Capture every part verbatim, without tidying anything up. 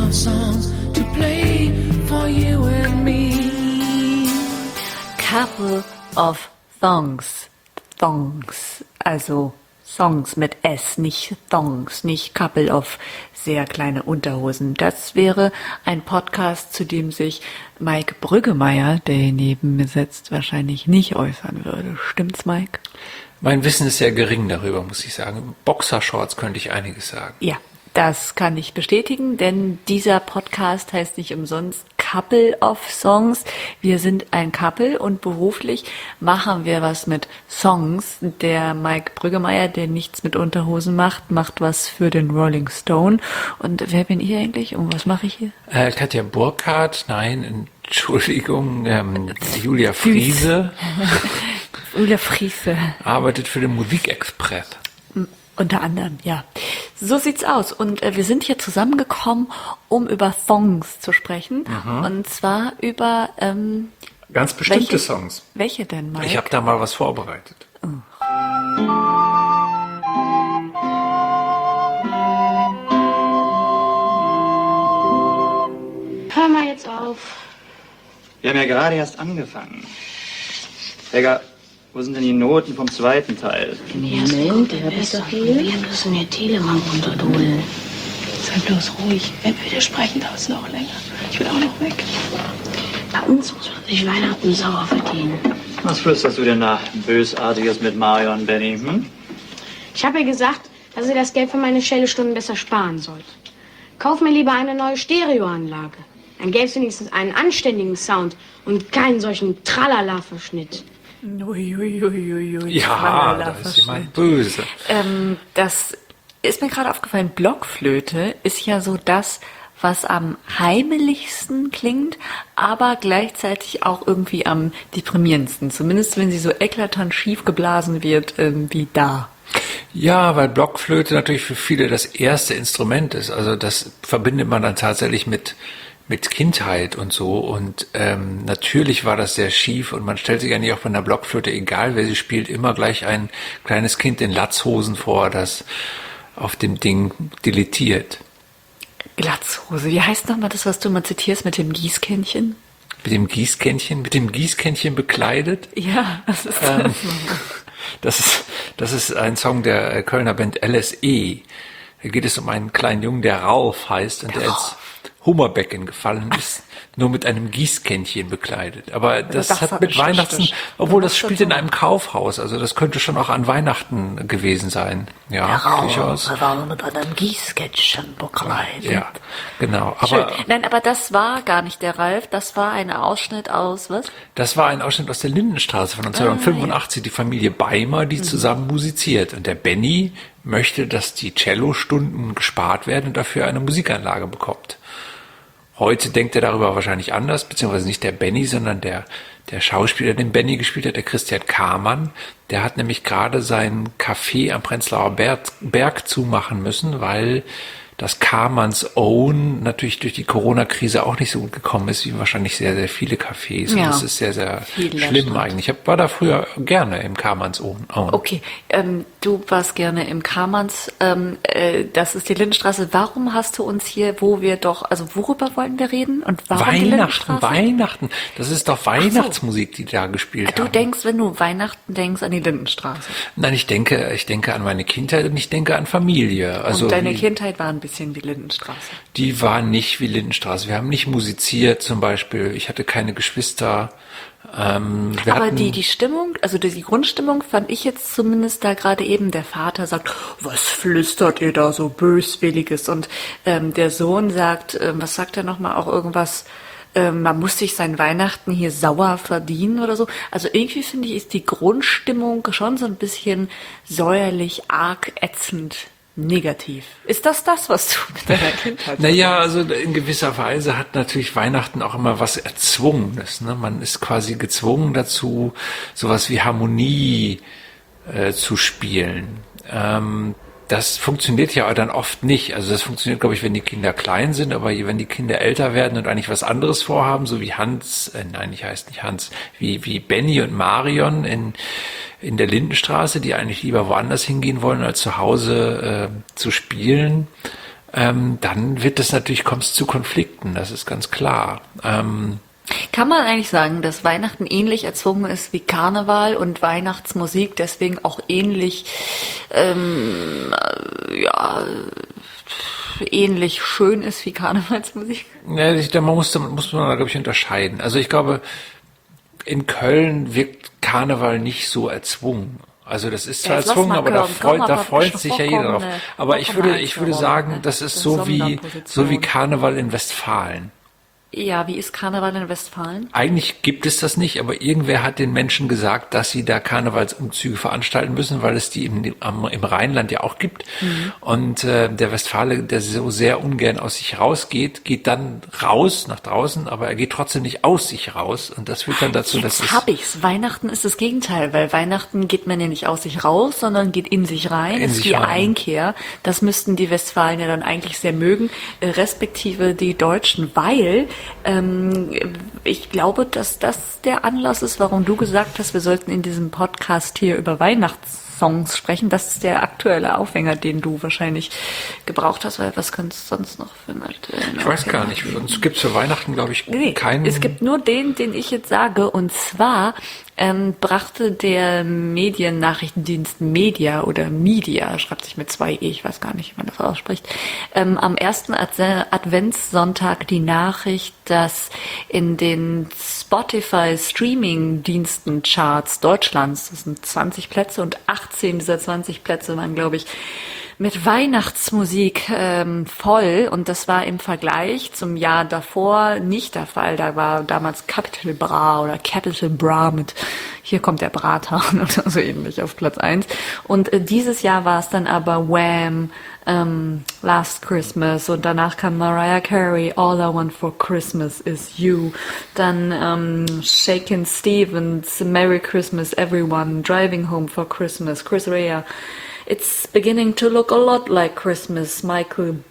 want songs to play for you and me. Couple of Thongs. Thongs. Also Songs mit S, nicht Thongs, nicht Couple of sehr kleine Unterhosen. Das wäre ein Podcast, zu dem sich Mike Brüggemeier, der hier neben mir sitzt, wahrscheinlich nicht äußern würde. Stimmt's, Mike? Mein Wissen ist sehr gering darüber, muss ich sagen. Boxershorts könnte ich einiges sagen. Ja, das kann ich bestätigen, denn dieser Podcast heißt nicht umsonst Couple of Songs. Wir sind ein Couple und beruflich machen wir was mit Songs. Der Mike Brüggemeier, der nichts mit Unterhosen macht, macht was für den Rolling Stone. Und wer bin ich eigentlich und was mache ich hier? Äh, Katja Burkhardt, nein, Entschuldigung, ähm, Julia Friese. Julia Friese. Arbeitet für den Musikexpress. Unter anderem, ja. So sieht's aus. Und äh, wir sind hier zusammengekommen, um über Songs zu sprechen. Mhm. Und zwar über ähm, ganz bestimmte welche, Songs. Welche denn, Mike? Ich habe da mal was vorbereitet. Oh. Hör mal jetzt auf. Wir haben ja gerade erst angefangen. Helga, wo sind denn die Noten vom zweiten Teil? Moment, der hab ich doch hier. Wir müssen mir Telemann runterholen. Sei bloß ruhig. Wenn wir widersprechen, dauert es noch länger. Ich will auch noch weg. Bei uns muss man sich Weihnachten sauer verdienen. Was flüsterst du denn da Bösartiges mit Mario und Benny, hm? Ich habe ihr gesagt, dass sie das Geld für meine Cellostunden besser sparen sollte. Kauf mir lieber eine neue Stereoanlage. Dann gäbe es wenigstens einen anständigen Sound und keinen solchen Tralala-Verschnitt. Uiuiuiui, ja, da ist jemand böse. Ähm, das ist mir gerade aufgefallen. Blockflöte ist ja so das, was am heimeligsten klingt, aber gleichzeitig auch irgendwie am deprimierendsten. Zumindest wenn sie so eklatant schief geblasen wird, ähm, wie da. Ja, weil Blockflöte natürlich für viele das erste Instrument ist. Also das verbindet man dann tatsächlich mit mit Kindheit und so. Und ähm, natürlich war das sehr schief und man stellt sich eigentlich auch bei einer Blockflöte, egal wer sie spielt, immer gleich ein kleines Kind in Latzhosen vor, das auf dem Ding dilettiert. Glatzhose. Wie heißt nochmal das, was du mal zitierst mit dem Gießkännchen? Mit dem Gießkännchen? Mit dem Gießkännchen bekleidet? Ja, das ist ähm, das. Das ist, das ist ein Song der Kölner Band L S E. Da geht es um einen kleinen Jungen, der Ralf heißt und der, der ins Hummerbecken gefallen ist, nur mit einem Gießkännchen bekleidet. Aber das, das hat mit Weihnachten, obwohl das spielt in einem Kaufhaus, also das könnte schon auch an Weihnachten gewesen sein. Ja, durchaus. Der war mit einem Gießkännchen bekleidet. Ja, genau. Aber schön. Nein, aber das war gar nicht der Ralf, das war ein Ausschnitt aus, was? Das war ein Ausschnitt aus der Lindenstraße von neunzehnhundertfünfundachtzig, ah, ja. Die Familie Beimer, die mhm. zusammen musiziert. Und der Benny möchte, dass die Cellostunden gespart werden und dafür eine Musikanlage bekommt. Heute denkt er darüber wahrscheinlich anders, beziehungsweise nicht der Benny, sondern der, der Schauspieler, den Benny gespielt hat, der Christian Kamann. Der hat nämlich gerade sein Café am Prenzlauer Berg, Berg zumachen müssen, weil das Kamanns Own natürlich durch die Corona-Krise auch nicht so gut gekommen ist, wie wahrscheinlich sehr, sehr viele Cafés. Ja, und das ist sehr, sehr schlimm eigentlich. Ich war da früher gerne im Kamanns Own. Okay, ähm, du warst gerne im Kamanns. Ähm, äh, das ist die Lindenstraße. Warum hast du uns hier, wo wir doch, also worüber wollten wir reden? Und warum Weihnachten, die Lindenstraße? Weihnachten. Das ist doch Weihnachtsmusik, die da gespielt du haben. Du denkst, wenn du Weihnachten denkst, an die Lindenstraße. Nein, ich denke, ich denke an meine Kindheit und ich denke an Familie. Also und deine wie, Kindheit war ein bisschen wie Lindenstraße. Die war nicht wie Lindenstraße. Wir haben nicht musiziert zum Beispiel. Ich hatte keine Geschwister. Ähm, wir Aber hatten die, die Stimmung, also die, die Grundstimmung fand ich jetzt zumindest da gerade eben. Der Vater sagt, was flüstert ihr da so Böswilliges? Und ähm, der Sohn sagt, ähm, was sagt er nochmal, auch irgendwas, ähm, man muss sich sein Weihnachten hier sauer verdienen oder so. Also irgendwie finde ich, ist die Grundstimmung schon so ein bisschen säuerlich, arg ätzend. Negativ. Ist das das, was du mit deiner Kindheit Naja, also in gewisser Weise hat natürlich Weihnachten auch immer was Erzwungenes. Ne? Man ist quasi gezwungen dazu, sowas wie Harmonie äh, zu spielen. Ähm, das funktioniert ja dann oft nicht. Also das funktioniert, glaube ich, wenn die Kinder klein sind, aber wenn die Kinder älter werden und eigentlich was anderes vorhaben, so wie Hans, äh, nein, ich heiße nicht Hans, wie, wie Benny und Marion in in der Lindenstraße, die eigentlich lieber woanders hingehen wollen, als zu Hause äh, zu spielen, ähm, dann wird es natürlich, kommt es zu Konflikten, das ist ganz klar. Ähm, Kann man eigentlich sagen, dass Weihnachten ähnlich erzwungen ist wie Karneval und Weihnachtsmusik deswegen auch ähnlich, ähm, äh, ja, ähnlich schön ist wie Karnevalsmusik? Ja, ich, da muss, muss man da, glaube ich, unterscheiden. Also ich glaube, in Köln wirkt Karneval nicht so erzwungen. Also das ist zwar Ja, jetzt lass erzwungen, mal aber da hören. freut, Komm, da aber freut schon sich ja jeder drauf. vorkommende- Aber ich würde, ich würde vorkommende sagen, Einführung, das ne? ist so wie, Sonderposition. so wie Karneval in Westfalen. Ja, wie ist Karneval in Westfalen? Eigentlich gibt es das nicht, aber irgendwer hat den Menschen gesagt, dass sie da Karnevalsumzüge veranstalten müssen, weil es die im, am, im Rheinland ja auch gibt. Mhm. Und äh, der Westfale, der so sehr ungern aus sich rausgeht, geht dann raus nach draußen, aber er geht trotzdem nicht aus sich raus. Und das führt dann dazu, dass Jetzt es... hab ich's. Weihnachten ist das Gegenteil, weil Weihnachten geht man ja nicht aus sich raus, sondern geht in sich rein. In das ist sich die rein. Einkehr. Das müssten die Westfalen ja dann eigentlich sehr mögen, äh, respektive die Deutschen, weil ähm, ich glaube, dass das der Anlass ist, warum du gesagt hast, wir sollten in diesem Podcast hier über Weihnachtssongs sprechen. Das ist der aktuelle Aufhänger, den du wahrscheinlich gebraucht hast, weil was könnte es sonst noch für einen aktuellen Ich weiß Aufhänger gar nicht, sonst gibt es für Weihnachten, glaube ich, Nee, keinen... es gibt nur den, den ich jetzt sage. Und zwar ähm, brachte der Mediennachrichtendienst Media oder Media, schreibt sich mit zwei E, ich weiß gar nicht, wie man das ausspricht, ähm, am ersten Ad- Adventssonntag die Nachricht, dass in den Spotify Streaming-Diensten Charts Deutschlands, das sind zwanzig Plätze und achtzehn dieser zwanzig Plätze waren, glaube ich, mit Weihnachtsmusik ähm, voll, und das war im Vergleich zum Jahr davor nicht der Fall. Da war damals Capital Bra oder Capital Bra mit Hier kommt der Brathahn oder so ähnlich auf Platz eins. Und äh, dieses Jahr war es dann aber Wham, ähm, Last Christmas, und danach kam Mariah Carey, All I Want for Christmas is You. Dann ähm, Shakin' Stevens, Merry Christmas Everyone, Driving Home for Christmas, Chris Rea, It's beginning to look a lot like Christmas, Michael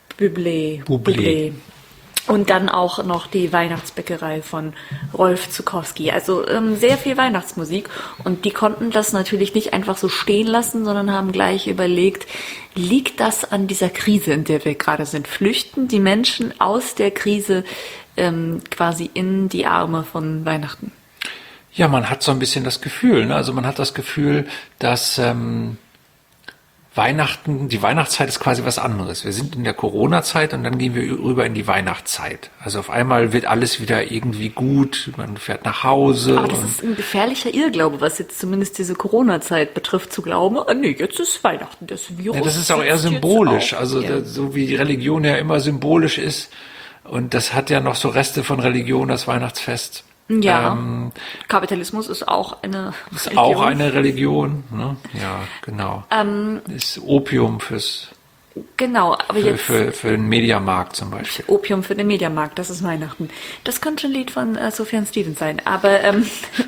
Bublé. Bublé. Und dann auch noch die Weihnachtsbäckerei von Rolf Zukowski. Also ähm, sehr viel Weihnachtsmusik. Und die konnten das natürlich nicht einfach so stehen lassen, sondern haben gleich überlegt, liegt das an dieser Krise, in der wir gerade sind? Flüchten die Menschen aus der Krise ähm, quasi in die Arme von Weihnachten? Ja, man hat so ein bisschen das Gefühl, ne? Also man hat das Gefühl, dass... Ähm Weihnachten, die Weihnachtszeit ist quasi was anderes. Wir sind in der Corona-Zeit und dann gehen wir rüber in die Weihnachtszeit. Also auf einmal wird alles wieder irgendwie gut, man fährt nach Hause. Aber das ist ein gefährlicher Irrglaube, was jetzt zumindest diese Corona-Zeit betrifft, zu glauben, ah nee, jetzt ist Weihnachten, das Virus. Ja, das ist auch eher sitzt jetzt symbolisch, auch. also Ja. da, so wie die Religion ja immer symbolisch ist. Und das hat ja noch so Reste von Religion, das Weihnachtsfest. Ja, Ähm, Kapitalismus ist auch eine ist Religion. auch eine Religion, ne? Ja, genau. Ähm, ist Opium fürs, Genau, aber für, jetzt für, für den Mediamarkt zum Beispiel. Opium für den Mediamarkt, das ist Weihnachten. Das könnte ein Lied von äh, Sufjan Stevens sein, aber ähm,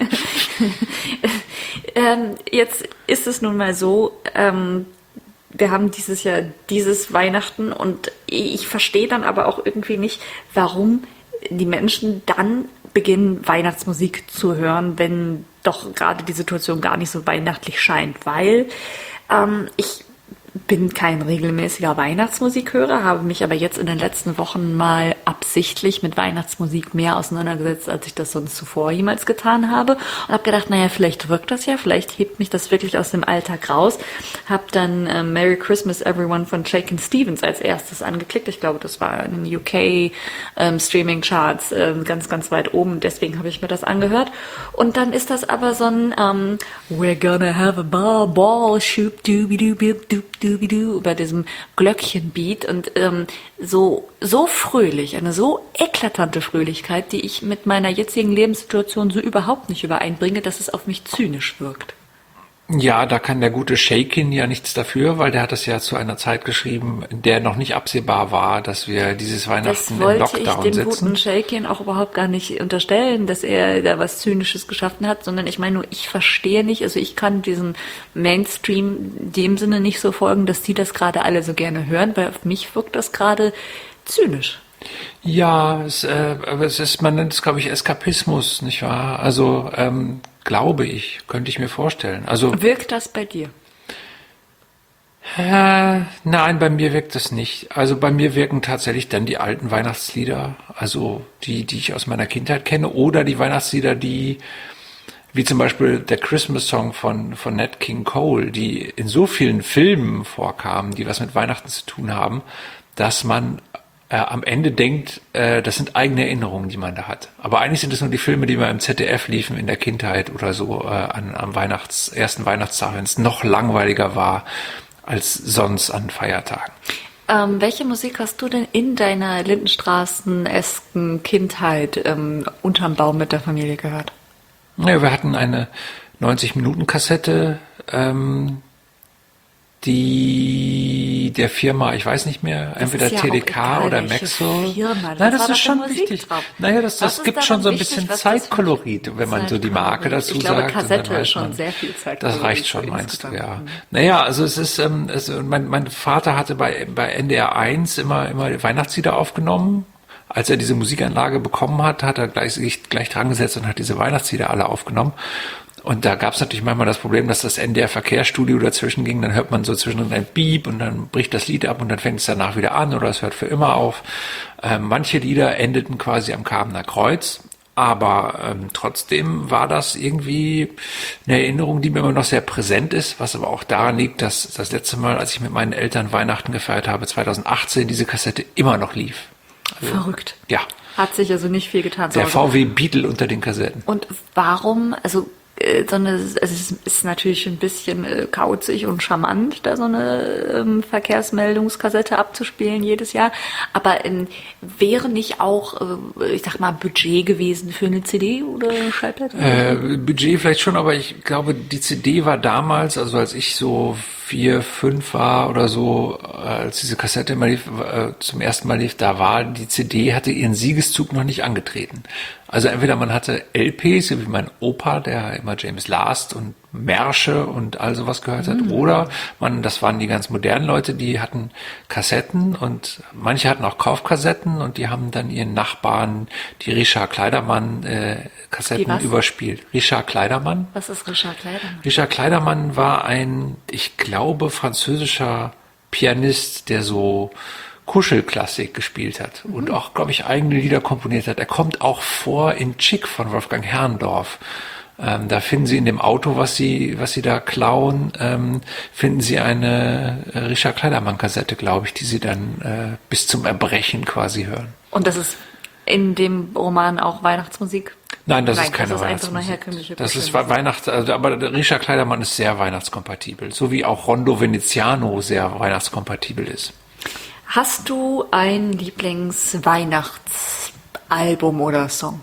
ähm, jetzt ist es nun mal so, ähm, wir haben dieses Jahr dieses Weihnachten, und ich verstehe dann aber auch irgendwie nicht, warum die Menschen dann beginnen, Weihnachtsmusik zu hören, wenn doch gerade die Situation gar nicht so weihnachtlich scheint, weil ähm, ich bin kein regelmäßiger Weihnachtsmusikhörer, habe mich aber jetzt in den letzten Wochen mal absichtlich mit Weihnachtsmusik mehr auseinandergesetzt, als ich das sonst zuvor jemals getan habe, und habe gedacht, naja, vielleicht wirkt das ja, vielleicht hebt mich das wirklich aus dem Alltag raus. Habe dann äh, Merry Christmas Everyone von Shakin' Stevens als erstes angeklickt. Ich glaube, das war in den U K ähm, Streaming Charts äh, ganz, ganz weit oben, deswegen habe ich mir das angehört. Und dann ist das aber so ein ähm, We're gonna have a ball, ball, shoop, dooby doo doop doop über diesem Glöckchenbeat, und ähm, so so fröhlich, eine so eklatante Fröhlichkeit, die ich mit meiner jetzigen Lebenssituation so überhaupt nicht übereinbringe, dass es auf mich zynisch wirkt. Ja, da kann der gute Shakin ja nichts dafür, weil der hat das ja zu einer Zeit geschrieben, in der noch nicht absehbar war, dass wir dieses Weihnachten Das im wollte Lockdown ich dem sitzen. guten Shakin auch überhaupt gar nicht unterstellen, dass er da was Zynisches geschaffen hat, sondern ich meine nur, ich verstehe nicht, also ich kann diesem Mainstream in dem Sinne nicht so folgen, dass die das gerade alle so gerne hören, weil auf mich wirkt das gerade zynisch. Ja, es, äh, aber es ist, man nennt es, glaube ich, Eskapismus, nicht wahr? Also, ähm, glaube ich, könnte ich mir vorstellen. Also, Wirkt das bei dir? Äh, nein, bei mir wirkt das nicht. Also bei mir wirken tatsächlich dann die alten Weihnachtslieder, also die, die ich aus meiner Kindheit kenne, oder die Weihnachtslieder, die, wie zum Beispiel der Christmas Song von, von Nat King Cole, die in so vielen Filmen vorkamen, die was mit Weihnachten zu tun haben, dass man äh, am Ende denkt, äh, das sind eigene Erinnerungen, die man da hat. Aber eigentlich sind es nur die Filme, die mal im Z D F liefen in der Kindheit oder so äh, an, am Weihnachts, ersten Weihnachtstag, wenn es noch langweiliger war als sonst an Feiertagen. Ähm, welche Musik hast du denn in deiner Lindenstraßen-esken Kindheit ähm, unterm Baum mit der Familie gehört? Ja, wir hatten eine neunzig-Minuten-Kassette, ähm, die der Firma, ich weiß nicht mehr, Das entweder ist ja T D auch K egal, oder welche Maxell. Firma. Nein, Was das war ist da schon für Musik wichtig. drauf? Naja, das, Was das ist gibt daran schon so ein wichtig? bisschen Was ist das für- Zeitkolorit, wenn man so die Marke dazu Ich glaube, sagt. und dann Kassette weiß ist schon man, sehr viel Zeitkolorit. Das reicht schon, meinst du, insgesamt. ja. Naja, also es ist, ähm, es, mein, mein Vater hatte bei, bei N D R eins immer, immer Weihnachtslieder aufgenommen. Als er diese Musikanlage bekommen hat, hat er gleich, sich gleich dran gesetzt und hat diese Weihnachtslieder alle aufgenommen. Und da gab es natürlich manchmal das Problem, dass das N D R-Verkehrsstudio dazwischen ging. Dann hört man so zwischendrin ein Beep und dann bricht das Lied ab und dann fängt es danach wieder an oder es hört für immer auf. Ähm, manche Lieder endeten quasi am Kamener Kreuz. Aber ähm, trotzdem war das irgendwie eine Erinnerung, die mir immer noch sehr präsent ist, was aber auch daran liegt, dass das letzte Mal, als ich mit meinen Eltern Weihnachten gefeiert habe, zwanzig achtzehn, diese Kassette immer noch lief. Also, Verrückt. Ja, Hat sich also nicht viel getan. zu der Hause. V W Beetle unter den Kassetten. Und warum, also äh, so eine, also es ist natürlich ein bisschen äh, kauzig und charmant, da so eine ähm, Verkehrsmeldungskassette abzuspielen jedes Jahr, aber ähm, wäre nicht auch, äh, ich sag mal, Budget gewesen für eine C D oder eine Schallplatte? Äh, Budget vielleicht schon, aber ich glaube, die C D war damals, also als ich so vier, fünf war oder so, als diese Kassette immer lief, äh, zum ersten Mal lief, da war die C D, hatte ihren Siegeszug noch nicht angetreten. Also entweder man hatte L Ps, wie mein Opa, der immer James Last und Märsche und all sowas gehört hat, oder man, das waren die ganz modernen Leute, die hatten Kassetten und manche hatten auch Kaufkassetten und die haben dann ihren Nachbarn die Richard Kleidermann äh, Kassetten Die was? überspielt. Richard Kleidermann. Was ist Richard Kleidermann? Richard Kleidermann war ein, ich glaube, französischer Pianist, der so Kuschelklassik gespielt hat und auch, glaube ich, eigene Lieder komponiert hat. Er kommt auch vor in Chick von Wolfgang Herrndorf. Ähm, da finden Sie in dem Auto, was Sie, was Sie da klauen, ähm, finden Sie eine äh, Richard Kleidermann-Kassette, glaube ich, die Sie dann äh, bis zum Erbrechen quasi hören. Und das ist in dem Roman auch Weihnachtsmusik? Nein, das Nein, ist keine das ist einfach nur Weihnachtsmusik. herkömmliche Das ist Kuschelmusik. Weihnachts, also, aber der Richard Kleidermann ist sehr weihnachtskompatibel, so wie auch Rondo Veneziano sehr weihnachtskompatibel ist. Hast du ein Lieblings-Weihnachtsalbum oder Song?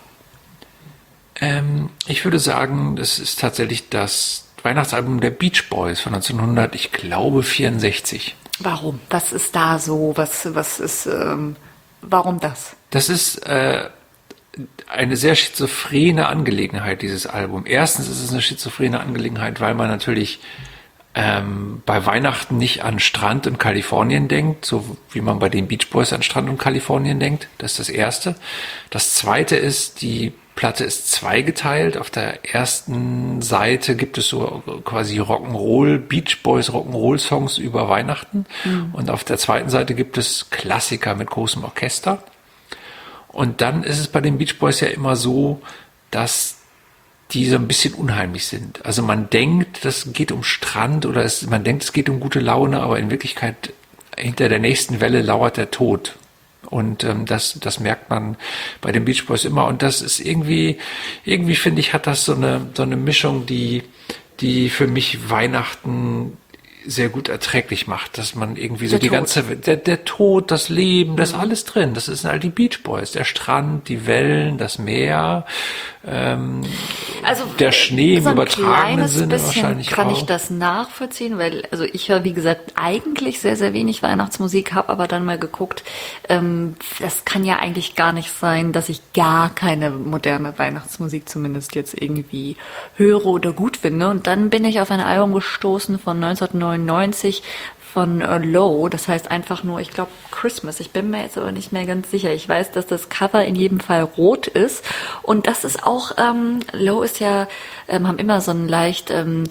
Ähm, ich würde sagen, das ist tatsächlich das Weihnachtsalbum der Beach Boys von neunzehnhundert, ich glaube, vierundsechzig. Warum? Was ist da so? Was, was ist, ähm, warum das? Das ist äh, eine sehr schizophrene Angelegenheit, dieses Album. Erstens ist es eine schizophrene Angelegenheit, weil man natürlich ähm, bei Weihnachten nicht an Strand und Kalifornien denkt, so wie man bei den Beach Boys an Strand und Kalifornien denkt. Das ist das Erste. Das Zweite ist, die Platte ist zweigeteilt. Auf der ersten Seite gibt es so quasi Rock'n'Roll, Beach Boys Rock'n'Roll Songs über Weihnachten. Mhm. Und auf der zweiten Seite gibt es Klassiker mit großem Orchester. Und dann ist es bei den Beach Boys ja immer so, dass die so ein bisschen unheimlich sind. Also man denkt, das geht um Strand oder es, man denkt, es geht um gute Laune, aber in Wirklichkeit hinter der nächsten Welle lauert der Tod. Und ähm, das, das merkt man bei den Beach Boys immer. Und das ist irgendwie, irgendwie finde ich, hat das so eine, so eine Mischung, die, die für mich Weihnachten sehr gut erträglich macht, dass man irgendwie so Der die Tod. ganze, der, der Tod, das Leben, das ist alles drin. Das sind all die Beach Boys, der Strand, die Wellen, das Meer, ähm, Also der Schnee im so ein übertragenen kleines Sinne bisschen wahrscheinlich kann auch. ich das nachvollziehen, weil also ich höre, wie gesagt, eigentlich sehr, sehr wenig Weihnachtsmusik, habe aber dann mal geguckt, ähm, das kann ja eigentlich gar nicht sein, dass ich gar keine moderne Weihnachtsmusik zumindest jetzt irgendwie höre oder gut finde. Und dann bin ich auf ein Album gestoßen von neunzehnhundertneunundneunzig von äh, Low, das heißt einfach nur, ich glaube, Christmas. Ich bin mir jetzt aber nicht mehr ganz sicher. Ich weiß, dass das Cover in jedem Fall rot ist und das ist auch, ähm, Low ist ja, ähm, haben immer so einen leicht ähm,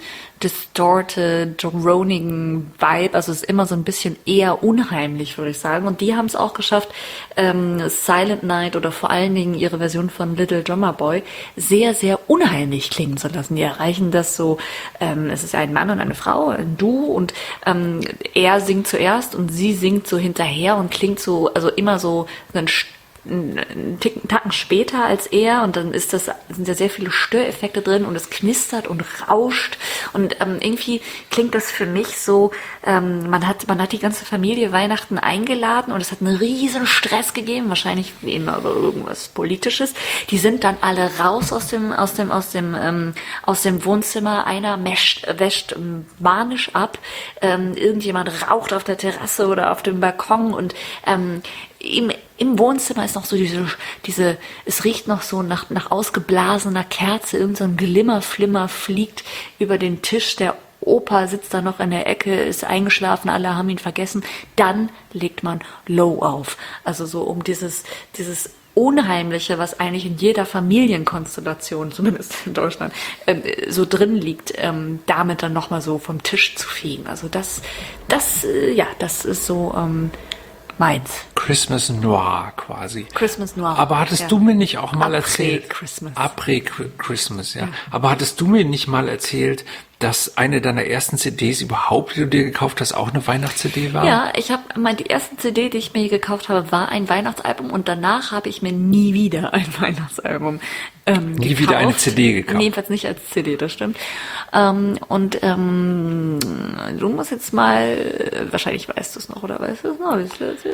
distorted, dronigen Vibe. Also es ist immer so ein bisschen eher unheimlich, würde ich sagen. Und die haben es auch geschafft, ähm, Silent Night oder vor allen Dingen ihre Version von Little Drummer Boy sehr, sehr unheimlich klingen zu lassen. Die erreichen das so, ähm, es ist ein Mann und eine Frau, ein Duo, und ähm, er singt zuerst und sie singt so hinterher und klingt so, also immer so ein einen Ticken, Tacken später als er, und dann ist das, sind ja sehr viele Störeffekte drin und es knistert und rauscht, und ähm, irgendwie klingt das für mich so, ähm, man hat man hat die ganze Familie Weihnachten eingeladen und es hat einen riesen Stress gegeben, wahrscheinlich wie immer über irgendwas Politisches. Die sind dann alle raus aus dem aus dem aus dem ähm, aus dem Wohnzimmer, einer mescht, wäscht manisch ab, ähm, irgendjemand raucht auf der Terrasse oder auf dem Balkon, und ähm, Im, im Wohnzimmer ist noch so diese, diese, es riecht noch so nach, nach ausgeblasener Kerze, irgend so ein Glimmerflimmer fliegt über den Tisch, der Opa sitzt da noch in der Ecke, ist eingeschlafen, alle haben ihn vergessen. Dann legt man Low auf. Also so um dieses, dieses Unheimliche, was eigentlich in jeder Familienkonstellation, zumindest in Deutschland, ähm, so drin liegt, ähm, damit dann nochmal so vom Tisch zu fegen. Also das, das, äh, ja, das ist so, ähm, meins. Christmas Noir quasi. Christmas Noir. Aber hattest ja. du mir nicht auch mal Après erzählt... Christmas. Après Christmas, ja. Aber hattest du mir nicht mal erzählt, dass eine deiner ersten C Ds überhaupt, die du dir gekauft hast, auch eine Weihnachts-C D war? Ja, ich habe meine die erste C D, die ich mir gekauft habe, war ein Weihnachtsalbum, und danach habe ich mir nie wieder ein Weihnachtsalbum ähm, Nie gekauft. wieder eine C D gekauft. Jedenfalls nicht als C D, das stimmt. Ähm, und ähm, du musst jetzt mal, wahrscheinlich weißt du es noch, oder weißt du es noch?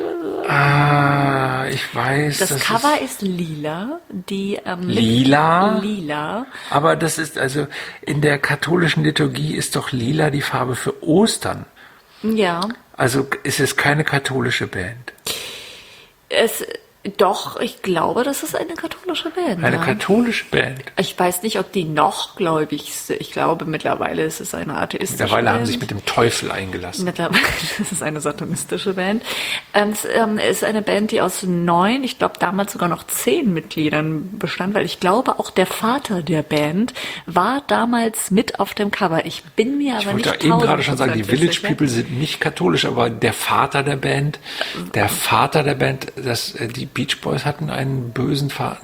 Ah, ich weiß. Das, das Cover ist ist lila. Die ähm, Lila? Lila. Aber das ist also, in der katholischen Liturgie ist doch lila die Farbe für Ostern. Ja. Also ist es keine katholische Band. Es Doch, ich glaube, das ist eine katholische Band. Eine ja. katholische Band. Ich weiß nicht, ob die noch gläubig sind. Ich glaube, mittlerweile ist es eine atheistische Mittlerweile Band. haben sie sich mit dem Teufel eingelassen. Mittlerweile ist es eine satanistische Band. Ähm, es ähm, ist eine Band, die aus neun, ich glaube damals sogar noch zehn Mitgliedern bestand, weil ich glaube, auch der Vater der Band war damals mit auf dem Cover. Ich bin mir aber Ich wollte nicht ja eben gerade schon sagen, die tausendprozentig Village People sind nicht katholisch, aber der Vater der Band, der Vater der Band, das, äh, die Beach Boys hatten einen bösen Vater.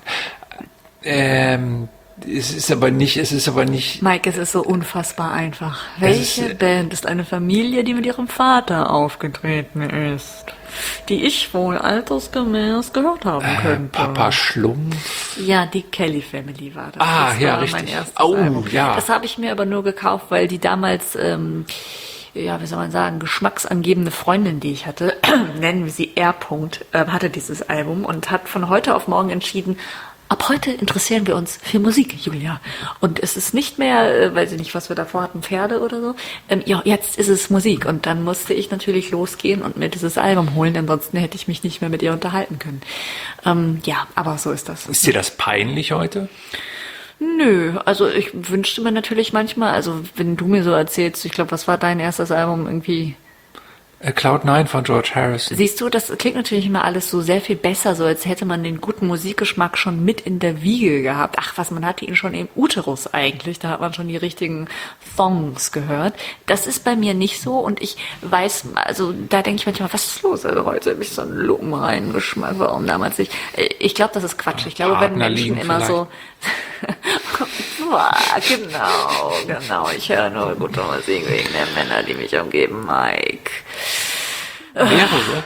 Ähm, es ist aber nicht, es ist aber nicht. Mike, es ist so unfassbar einfach. Welche ist, Band ist eine Familie, die mit ihrem Vater aufgetreten ist? Die ich wohl altersgemäß gehört haben äh, könnte. Papa Schlumpf. Ja, die Kelly Family war das. Ah, das ja, war richtig. Mein erstes Oh, Album. ja. Das habe ich mir aber nur gekauft, weil die damals, ähm, ja, wie soll man sagen, geschmacksangebende Freundin, die ich hatte, nennen wir sie R. -Punkt, äh, hatte dieses Album und hat von heute auf morgen entschieden, ab heute interessieren wir uns für Musik, Julia. Und es ist nicht mehr, äh, weiß ich nicht, was wir davor hatten, Pferde oder so. Ähm, ja, jetzt ist es Musik. Und dann musste ich natürlich losgehen und mir dieses Album holen. Ansonsten hätte ich mich nicht mehr mit ihr unterhalten können. Ähm, ja, aber so ist das. Ist dir das peinlich heute? Nö, also ich wünschte mir natürlich manchmal, also wenn du mir so erzählst, ich glaube, was war dein erstes Album irgendwie? Cloud Nine von George Harrison. Siehst du, das klingt natürlich immer alles so sehr viel besser, so als hätte man den guten Musikgeschmack schon mit in der Wiege gehabt. Ach was, man hatte ihn schon im Uterus eigentlich, da hat man schon die richtigen Songs gehört. Das ist bei mir nicht so und ich weiß, also da denke ich manchmal, was ist los? Also heute habe ich so einen Lumpen reingeschmeckt, warum damals nicht? Ich glaube, das ist Quatsch. Ich glaube, wenn Partner Menschen liegen immer vielleicht. so... genau, genau. Ich höre nur gute Musik wegen der Männer, die mich umgeben, Mike. Mehrere?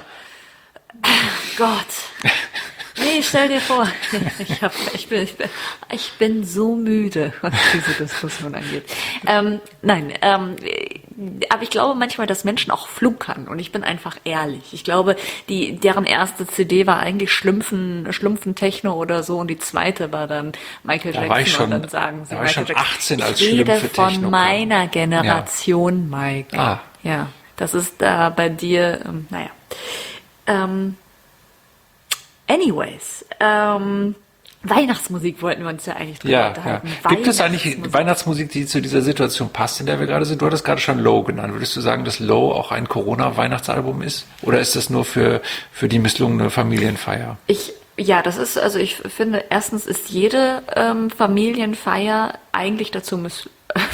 Gott. Nee, stell dir vor, ich, hab, ich, bin, ich, bin, ich bin so müde, was diese Diskussion angeht. Ähm, nein, ähm, aber ich glaube manchmal, dass Menschen auch flunkern und ich bin einfach ehrlich. Ich glaube, die, deren erste C D war eigentlich Schlumpfen, Schlumpfen Techno oder so und die zweite war dann Michael Da Jackson war ich schon- und dann sagen sie da war ich Michael schon Jackson. achtzehn, als ich rede Schlümpfe Techno von kam. meiner Generation, Mike. Ah. Ja, das ist da bei dir, ähm, naja. Ähm, anyways, ähm, Weihnachtsmusik wollten wir uns ja eigentlich drüber Ja, ja. unterhalten. Gibt es eigentlich Weihnachtsmusik. Weihnachtsmusik, die zu dieser Situation passt, in der wir gerade sind? Du hattest gerade schon Low genannt. Würdest du sagen, dass Low auch ein Corona-Weihnachtsalbum ist? Oder ist das nur für, für die misslungene Familienfeier? Ich, ja, das ist, also ich finde, erstens ist jede ähm, Familienfeier eigentlich dazu miss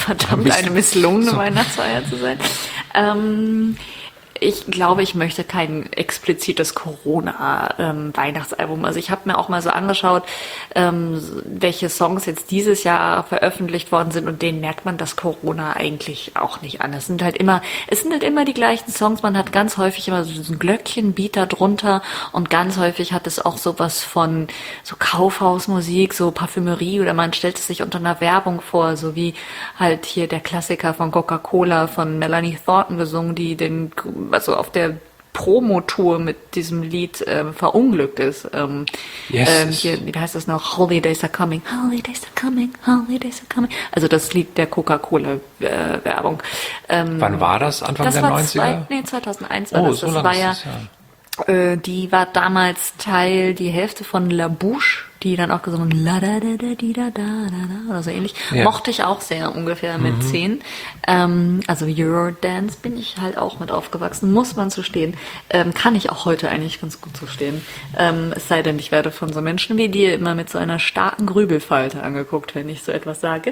verdammt eine misslungene Weihnachtsfeier zu sein. Ähm, ich glaube, ich möchte kein explizites Corona-Weihnachtsalbum. Also ich habe mir auch mal so angeschaut, ähm, welche Songs jetzt dieses Jahr veröffentlicht worden sind, und denen merkt man das Corona eigentlich auch nicht an. Es sind halt immer, es sind halt immer die gleichen Songs. Man hat ganz häufig immer so diesen Glöckchenbeat da drunter, und ganz häufig hat es auch sowas von so Kaufhausmusik, so Parfümerie, oder man stellt es sich unter einer Werbung vor, so wie halt hier der Klassiker von Coca-Cola von Melanie Thornton gesungen, die den also auf der Promotour mit diesem Lied ähm, verunglückt ist. Ähm, Yes. ähm, hier, wie heißt das noch? Holidays are coming, holidays are coming, holidays are coming. Also das Lied der Coca-Cola-Werbung. Ähm, Wann war das? Anfang das der war neunziger? Zwei, nee, zweitausendeins war Oh, das. so Das lange war ist ja, das, ja. äh, die war damals Teil, die Hälfte von La Bouche, die dann auch gesungen la da da da di da da da da oder so ähnlich. Ja. Mochte ich auch sehr, ungefähr mit zehn. Ähm, also Eurodance bin ich halt auch mit aufgewachsen, muss man so stehen. Ähm, kann ich auch heute eigentlich ganz gut so stehen. Ähm, es sei denn, ich werde von so Menschen wie dir immer mit so einer starken Grübelfalte angeguckt, wenn ich so etwas sage.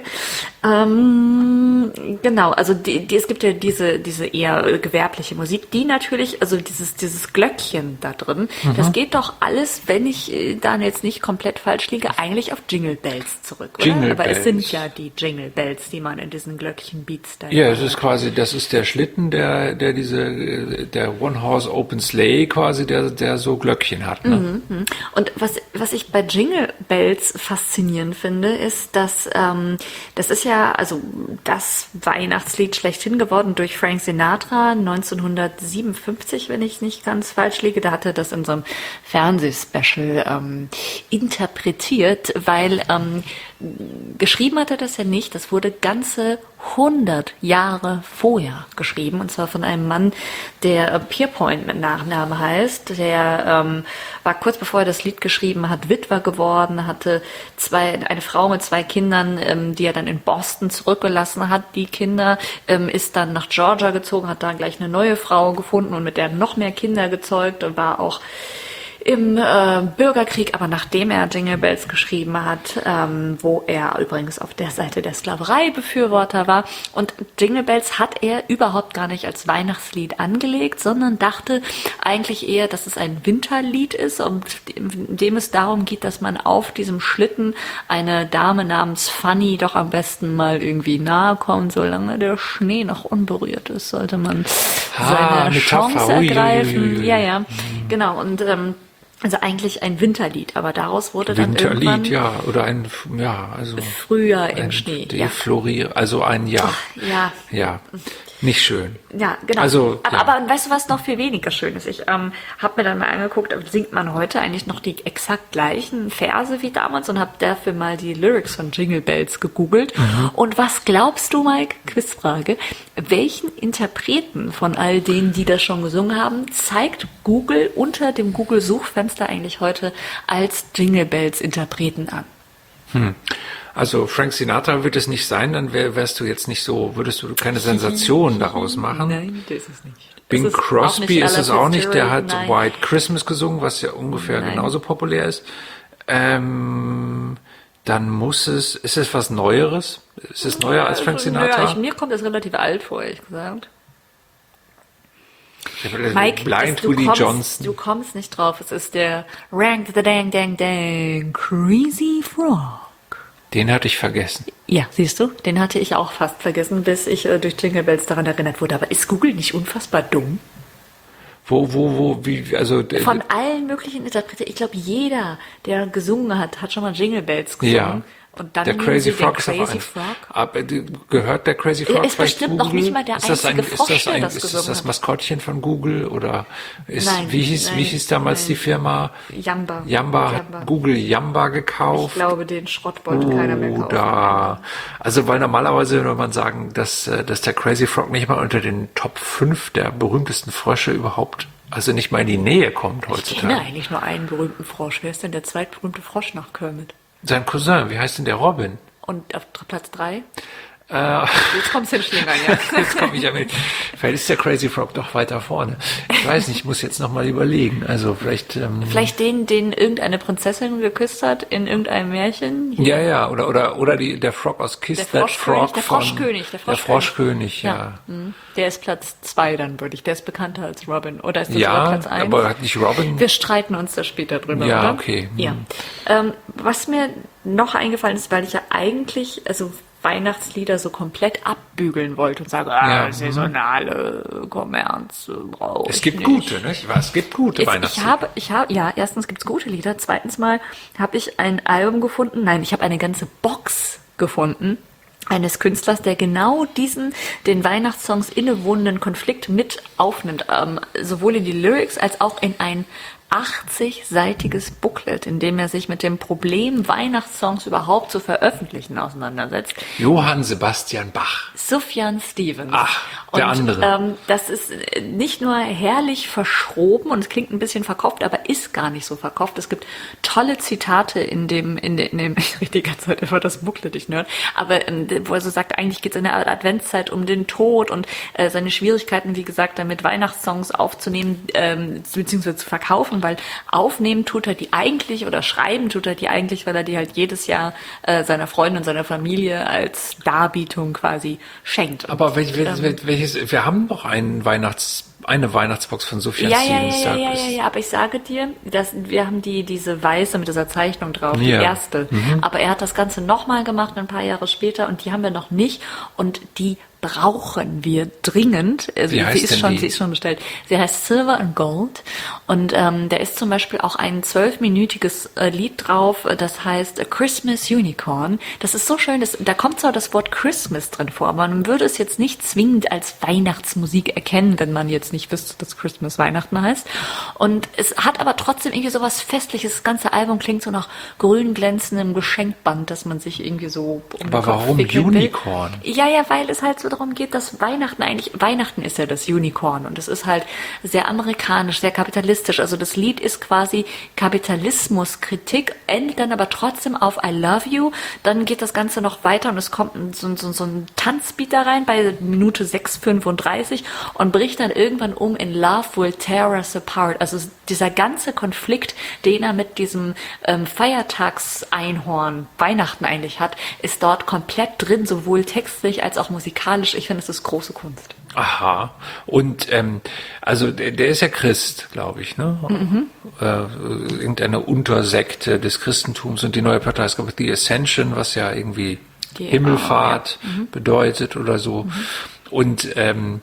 Ähm, genau, also die, die, es gibt ja diese, diese eher gewerbliche Musik, die natürlich, also dieses, dieses Glöckchen da drin, das geht doch alles, wenn ich äh, dann jetzt nicht komplett falsch liege, eigentlich auf Jingle Bells zurück, oder? Jingle Aber es sind Bells. ja die Jingle Bells, die man in diesen Glöckchen-Beats da Ja, es ist quasi, das ist der Schlitten, der, der diese, äh, der One-Horse Open Sleigh quasi, der, der so Glöckchen hat, ne? Und was, was ich bei Jingle Bells faszinierend finde, ist, dass ähm, das ist ja also das Weihnachtslied schlechthin geworden durch Frank Sinatra neunzehnhundertsiebenundfünfzig, wenn ich nicht ganz falsch liege. Da hatte das in so einem Fernsehspecial ähm, interpretiert, weil ähm, geschrieben hat er das ja nicht. Das wurde ganze hundert Jahre vorher geschrieben, und zwar von einem Mann, der Pierpoint mit Nachnamen heißt. Der ähm, war kurz bevor er das Lied geschrieben hat, Witwer geworden, hatte zwei, eine Frau mit zwei Kindern, ähm, die er dann in Boston zurückgelassen hat. Die Kinder ähm, ist dann nach Georgia gezogen, hat da gleich eine neue Frau gefunden und mit der noch mehr Kinder gezeugt und war auch im äh, Bürgerkrieg, aber nachdem er Jingle Bells geschrieben hat, ähm, wo er übrigens auf der Seite der Sklaverei-Befürworter war. Und Jingle Bells hat er überhaupt gar nicht als Weihnachtslied angelegt, sondern dachte eigentlich eher, dass es ein Winterlied ist, und in dem es darum geht, dass man auf diesem Schlitten eine Dame namens Fanny doch am besten mal irgendwie nahe kommt. Solange der Schnee noch unberührt ist, sollte man Ah, seine Metapher. Chance Ui, ui, ergreifen. ui, ui. Ja, ja, genau. Und ähm, also eigentlich ein Winterlied, aber daraus wurde dann irgendwann Winterlied, ja, oder ein, ja, also. Frühjahr im ein Schnee. Ja. Deflorier, also ein Jahr. Ja. Ja, nicht schön. Ja, genau. Also, aber, ja. aber weißt du, was noch viel weniger schön ist? Ich ähm, habe mir dann mal angeguckt, singt man heute eigentlich noch die exakt gleichen Verse wie damals, und habe dafür mal die Lyrics von Jingle Bells gegoogelt. Mhm. Und was glaubst du, Mike? Quizfrage. Welchen Interpreten von all denen, die das schon gesungen haben, zeigt Google unter dem Google-Suchfenster eigentlich heute als Jingle Bells Interpreten an? Hm. Also Frank Sinatra wird es nicht sein, dann wär, wärst du jetzt nicht so, würdest du keine Sensation daraus machen. Nein, das ist es nicht. Bing Es ist auch Crosby nicht ist es Ella auch nicht, der hat Fitzgerald, nein. White Christmas gesungen, was ja ungefähr Nein. genauso populär ist. Ähm, dann muss es, ist es was Neueres? Ist es neuer als Frank Also, Sinatra? Ja, ich, mir kommt das relativ alt vor, ehrlich gesagt. Mike, Blind das, du, Willie kommst, Johnson. du kommst nicht drauf. Es ist der Rank the Dang Dang Dang Crazy Frog. Den hatte ich vergessen. Ja, siehst du, den hatte ich auch fast vergessen, bis ich äh, durch Jingle Bells daran erinnert wurde. Aber ist Google nicht unfassbar dumm? Wo, wo, wo, wie, also. äh, Von allen möglichen Interpreten, ich glaube, jeder, der gesungen hat, hat schon mal Jingle Bells gesungen. Ja. Und dann Der nehmen Crazy sie den Frog ist auch Crazy ein, Frog. aber, äh, gehört der Crazy Frog Er ist vielleicht bestimmt noch Google? nicht mal der ist das ein, einzige ist das Frosch, der ein, das ist das gesungen das hat. Maskottchen von Google oder ist, Nein, wie hieß, nein, wie hieß damals nein. die Firma? Yamba. Yamba hat Yamba. Google Yamba Ich gekauft. glaube, den Schrott wollte keiner mehr kaufen. Oder, also, weil normalerweise würde man sagen, dass, äh, dass der Crazy Frog nicht mal unter den Top fünf der berühmtesten Frösche überhaupt, also nicht mal in die Nähe kommt Ich kenne heutzutage. eigentlich nur einen berühmten Frosch. Wer ist denn der zweitberühmte Frosch nach Kermit? Sein Cousin, wie heißt denn der Robin? Und auf Platz drei? Jetzt kommst du in Schlingern, ja. Jetzt komme ich ja mit. Vielleicht ist der Crazy Frog doch weiter vorne. Ich weiß nicht, ich muss jetzt nochmal überlegen. Also vielleicht... Ähm, Vielleicht den, den irgendeine Prinzessin geküsst hat in irgendeinem Märchen. ja, ja, oder oder oder die, der Frog aus Kiss Der That Froschkönig, Frog der von- Froschkönig, der Der Froschkönig. Froschkönig, ja. Mhm. Der ist Platz zwei dann, würde ich. Der ist bekannter als Robin. Oder ist das Ja, sogar Platz eins? aber hat nicht Robin... Wir streiten uns da später drüber, Ja, oder? okay. Hm. Ja. Ähm, was mir noch eingefallen ist, weil ich ja eigentlich, also Weihnachtslieder so komplett abbügeln wollte und sage, ah, Ja, mhm. saisonale Kommerz äh, brauche Es ich gibt nicht. gute, nicht? Es gibt gute Ich, ich Weihnachtslieder. habe, ich habe, ja, erstens gibt's gute Lieder, zweitens mal habe ich ein Album gefunden, nein, ich habe eine ganze Box gefunden eines Künstlers, der genau diesen, den Weihnachtssongs innewohnenden Konflikt mit aufnimmt, ähm, sowohl in die Lyrics als auch in ein achtzig-seitiges Booklet, in dem er sich mit dem Problem, Weihnachtssongs überhaupt zu veröffentlichen, auseinandersetzt. Johann Sebastian Bach. Sufjan Stevens. Ach, der und, andere. Ähm, das ist nicht nur herrlich verschroben und es klingt ein bisschen verkauft, aber ist gar nicht so verkauft. Es gibt tolle Zitate in dem, in dem, in dem ich rede die ganze Zeit über das Booklet, ich nerd, aber ähm, wo er so sagt, eigentlich geht es in der Adventszeit um den Tod und äh, seine Schwierigkeiten, wie gesagt, damit Weihnachtssongs aufzunehmen, ähm, beziehungsweise zu verkaufen, weil aufnehmen tut er die eigentlich oder schreiben tut er die eigentlich, weil er die halt jedes Jahr äh, seiner Freundin und seiner Familie als Darbietung quasi schenkt. Aber welch, Ähm, welches, welches, wir haben noch einen Weihnachts, eine Weihnachtsbox von Sufjan Ja, ja, Stevens. ja, da ja, ja, ist- ja, ja, aber ich sage dir, dass wir haben die diese weiße mit dieser Zeichnung drauf, die Ja. erste. Aber er hat das Ganze nochmal gemacht, ein paar Jahre später, und die haben wir noch nicht. Und die brauchen wir dringend. Also Wie sie heißt ist denn schon, die? sie ist schon bestellt. Sie heißt Silver and Gold und ähm, da ist zum Beispiel auch ein zwölfminütiges äh, Lied drauf, äh, das heißt A Christmas Unicorn. Das ist so schön, das, da kommt zwar das Wort Christmas drin vor, aber man würde es jetzt nicht zwingend als Weihnachtsmusik erkennen, wenn man jetzt nicht wüsste, dass Christmas Weihnachten heißt. Und es hat aber trotzdem irgendwie so was Festliches. Das ganze Album klingt so nach grün glänzendem Geschenkband, dass man sich irgendwie so um Aber den Kopf warum wickeln will. Unicorn? Ja, ja, weil es halt so darum geht, dass Weihnachten eigentlich, Weihnachten ist ja das Unicorn und es ist halt sehr amerikanisch, sehr kapitalistisch. Also das Lied ist quasi Kapitalismuskritik, endet dann aber trotzdem auf I love you. Dann geht das Ganze noch weiter und es kommt ein- so, so, so ein Tanzbeat da rein bei Minute sechs fünfunddreißig und bricht dann irgendwann um in Love will tear us apart. Also dieser ganze Konflikt, den er mit diesem ähm, Feiertagseinhorn Weihnachten eigentlich hat, ist dort komplett drin, sowohl textlich als auch musikalisch. Ich finde, es ist große Kunst. Aha. Und ähm, also der, der ist ja Christ, glaube ich, ne? Mhm. Äh, irgendeine Untersekte des Christentums und die neue Partei ist, glaube ich, die Ascension, was ja irgendwie Die- Himmelfahrt ah, ja. Mhm. bedeutet oder so. Und ähm,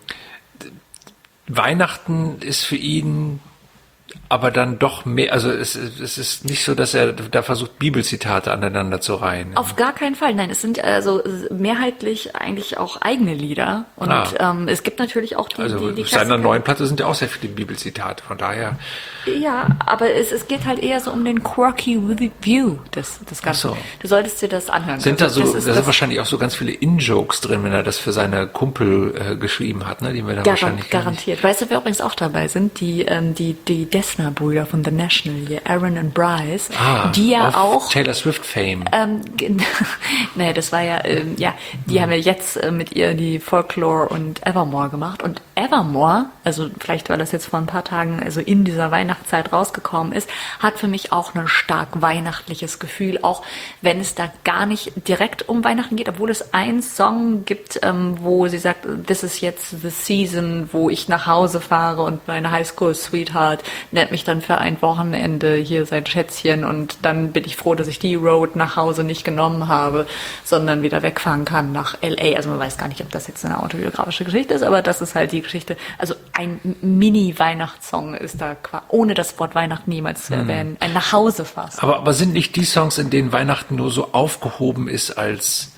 Weihnachten ist für ihn aber dann doch mehr, also es, es ist nicht so, dass er da versucht, Bibelzitate aneinander zu reihen. Auf gar keinen Fall. Nein, es sind also mehrheitlich eigentlich auch eigene Lieder. Und Ah. ähm, es gibt natürlich auch die, Also die, die auf seiner Klassiker. neuen Platte sind ja auch sehr viele Bibelzitate, von daher. Ja, aber es, es geht halt eher so um den quirky View des, des Ganzen. Ach so. Du solltest dir das anhören. Sind da Also so, das da ist sind das wahrscheinlich auch so ganz viele In-Jokes drin, wenn er das für seine Kumpel äh, geschrieben hat, ne? Die wir dann Garant, wahrscheinlich gar nicht- garantiert. Weißt du, wer übrigens auch dabei sind? Die, ähm, die, die Dessner-Brüder von The National hier, Aaron und Bryce, Ah, die ja auf auch Taylor Swift Fame. Ähm, gen- naja, das war ja, ähm, ja, die haben ja jetzt äh, mit ihr die Folklore und Evermore gemacht. Und Evermore, also vielleicht, weil das jetzt vor ein paar Tagen also in dieser Weihnachtszeit rausgekommen ist, hat für mich auch ein stark weihnachtliches Gefühl, auch wenn es da gar nicht direkt um Weihnachten geht, obwohl es einen Song gibt, ähm, wo sie sagt, this is jetzt the season, wo ich nach Hause fahre und meine Highschool-Sweetheart nennt mich dann für ein Wochenende hier sein Schätzchen und dann bin ich froh, dass ich die Road nach Hause nicht genommen habe, sondern wieder wegfahren kann nach L A. Also man weiß gar nicht, ob das jetzt eine autobiografische Geschichte ist, aber das ist halt die Geschichte. Also ein Mini-Weihnachtssong ist da, qua- ohne das Wort Weihnachten niemals zu erwähnen, ein Nachhausefass. Aber, aber sind nicht die Songs, in denen Weihnachten nur so aufgehoben ist als,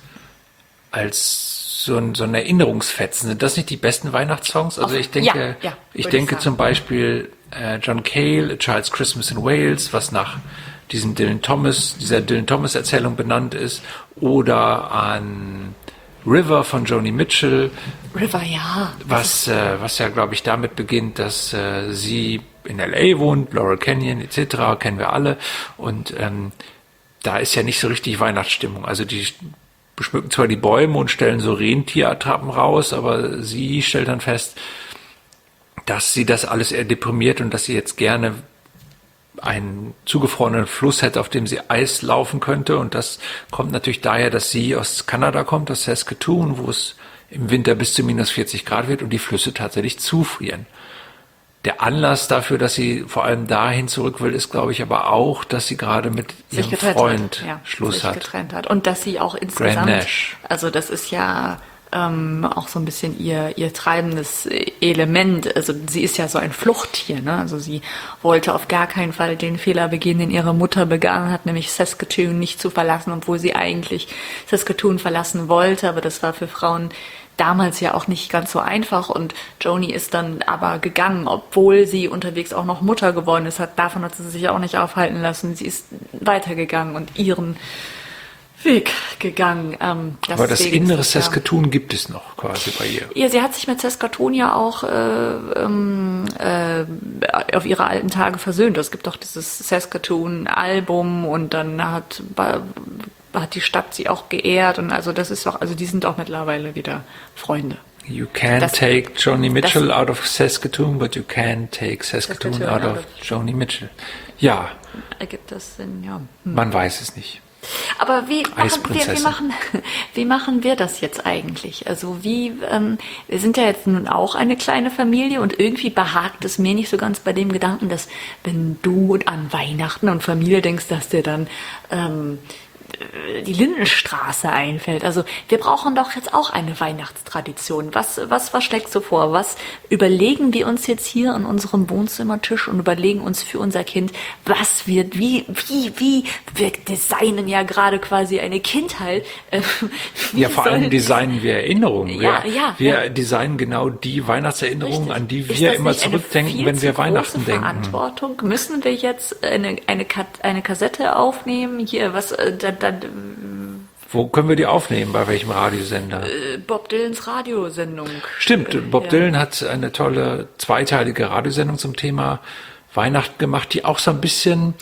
als so ein, so ein Erinnerungsfetzen, sind das nicht die besten Weihnachtssongs? Also Auf- ich denke, ja, ja, ich würde ich denke sagen. zum Beispiel äh, John Cale, A Child's Christmas in Wales, was nach diesem Dylan Thomas, dieser Dylan Thomas Erzählung benannt ist, oder an River von Joni Mitchell, River, ja. was, äh, was ja, glaube ich, damit beginnt, dass äh, sie in L A wohnt, Laurel Canyon et cetera, kennen wir alle. Und ähm, da ist ja nicht so richtig Weihnachtsstimmung. Also die beschmücken zwar die Bäume und stellen so Rentierattrappen raus, aber sie stellt dann fest, dass sie das alles eher deprimiert und dass sie jetzt gerne einen zugefrorenen Fluss hätte, auf dem sie Eis laufen könnte. Und das kommt natürlich daher, dass sie aus Kanada kommt, aus Saskatoon, wo es im Winter bis zu minus vierzig Grad wird und die Flüsse tatsächlich zufrieren. Der Anlass dafür, dass sie vor allem dahin zurück will, ist, glaube ich, aber auch, dass sie gerade mit ihrem Freund hat. Ja, Schluss sich hat. getrennt hat. Und dass sie auch insgesamt, Nash. also das ist ja ähm, auch so ein bisschen ihr, ihr treibendes Element. Also sie ist ja so ein Fluchttier, ne? Also sie wollte auf gar keinen Fall den Fehler begehen, den ihre Mutter begangen hat, nämlich Saskatoon nicht zu verlassen, obwohl sie eigentlich Saskatoon verlassen wollte. Aber das war für Frauen damals ja auch nicht ganz so einfach und Joni ist dann aber gegangen, obwohl sie unterwegs auch noch Mutter geworden ist. Hat, davon hat sie sich auch nicht aufhalten lassen. Sie ist weitergegangen und ihren Weg gegangen. Ähm, aber das innere ist ja, Saskatoon gibt es noch quasi bei ihr. ja, sie hat sich mit Saskatoon ja auch äh, ähm, äh, auf ihre alten Tage versöhnt. Es gibt auch dieses Saskatoon-Album und dann hat hat die Stadt sie auch geehrt und also das ist auch, also die sind auch mittlerweile wieder Freunde. You can't Das- take Joni Mitchell das- out of Saskatoon, but you can take Saskatoon, Saskatoon out out of of- Joni Mitchell. Ja, Ergibt das Sinn, ja. Hm. man weiß es nicht. Aber wie machen, wir, wie, Eisprinzessin. machen, wie machen wir das jetzt eigentlich? Also wie, ähm, wir sind ja jetzt nun auch eine kleine Familie und irgendwie behagt es mir nicht so ganz bei dem Gedanken, dass wenn du an Weihnachten und Familie denkst, dass dir dann ähm, die Lindenstraße einfällt. Also wir brauchen doch jetzt auch eine Weihnachtstradition. Was, was, was schlägst du vor? Was überlegen wir uns jetzt hier an unserem Wohnzimmertisch und überlegen uns für unser Kind, was wird, wie, wie, wie, wir designen ja gerade quasi eine Kindheit. Äh, wie Ja, vor allem soll- designen wir Erinnerungen. Wir, Ja, ja, wir ja. designen genau die Weihnachtserinnerungen, Richtig. an die Ist wir das immer nicht eine zurückdenken, viel wenn zu wir große Weihnachten denken. Verantwortung? Müssen wir jetzt eine, eine, Kat- eine Kassette aufnehmen? Hier, was, äh, da, da, Wo können wir die aufnehmen? Bei welchem Radiosender? äh, Bob Dylans Radiosendung. Stimmt, Bob ja. Dylan hat eine tolle zweiteilige Radiosendung zum Thema Weihnachten gemacht, die auch so ein bisschen,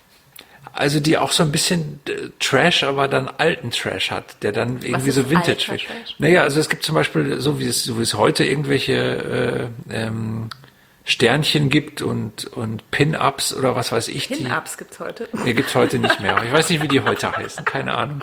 also die auch so ein bisschen äh, Trash, aber dann alten Trash hat, der dann irgendwie ist so Vintage alter wird. Trash? Naja, also es gibt zum Beispiel, so wie es, so wie es heute irgendwelche äh, ähm, Sternchen gibt und, und Pin-Ups oder was weiß ich. die- Pin-Ups gibt's heute. Nee, gibt's heute nicht mehr. Ich weiß nicht, wie die heute heißen. Keine Ahnung.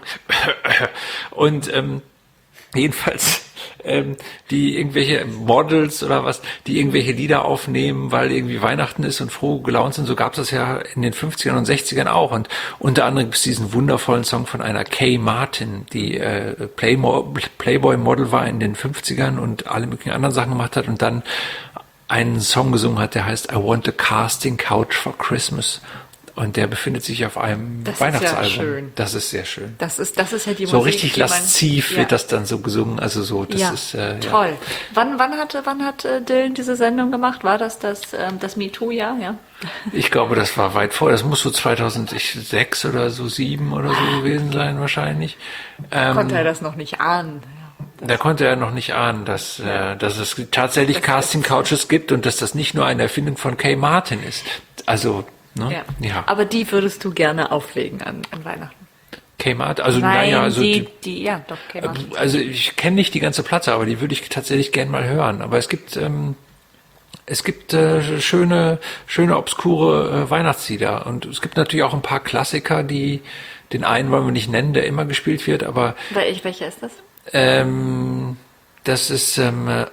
Und ähm, jedenfalls ähm, die irgendwelche Models oder was, die irgendwelche Lieder aufnehmen, weil irgendwie Weihnachten ist und froh gelaunt sind. So gab es das ja in den fünfzigern und sechzigern auch. Und unter anderem gibt es diesen wundervollen Song von einer Kay Martin, die äh, Playmo- Playboy-Model war in den fünfzigern und alle möglichen anderen Sachen gemacht hat und dann einen Song gesungen hat, der heißt I Want a Casting Couch for Christmas. Und der befindet sich auf einem Das ist ja Weihnachtsalbum. schön. Das ist sehr schön. Das ist, das ist ja die So Musik, richtig die man- lasziv ja. wird das dann so gesungen. Also so, das ja, ist äh, toll. Ja. Wann, wann hat, wann hat äh, Dylan diese Sendung gemacht? War das das, ähm, das MeToo-Jahr? Ja. Ich glaube, das war weit vor. Das muss so zweitausendsechs oder so sieben oder so gewesen sein wahrscheinlich. Ähm, Konnte er das noch nicht ahnen? Da konnte er noch nicht ahnen, dass, äh, dass es tatsächlich Das Casting Couches gibt und dass das nicht nur eine Erfindung von Kay Martin ist. Also, ne? Ja. Ja. Aber die würdest du gerne auflegen an, an Weihnachten. Kay Martin, also Nein, naja, also die, die, die, ja, doch, Kay Martin. also ich kenne nicht die ganze Platte, aber die würde ich tatsächlich gern mal hören. Aber es gibt ähm, es gibt äh, schöne schöne obskure äh, Weihnachtslieder und es gibt natürlich auch ein paar Klassiker, die den einen wollen wir nicht nennen, der immer gespielt wird, aber Wel- Welcher ist das? ähm, das ist ähm, äh,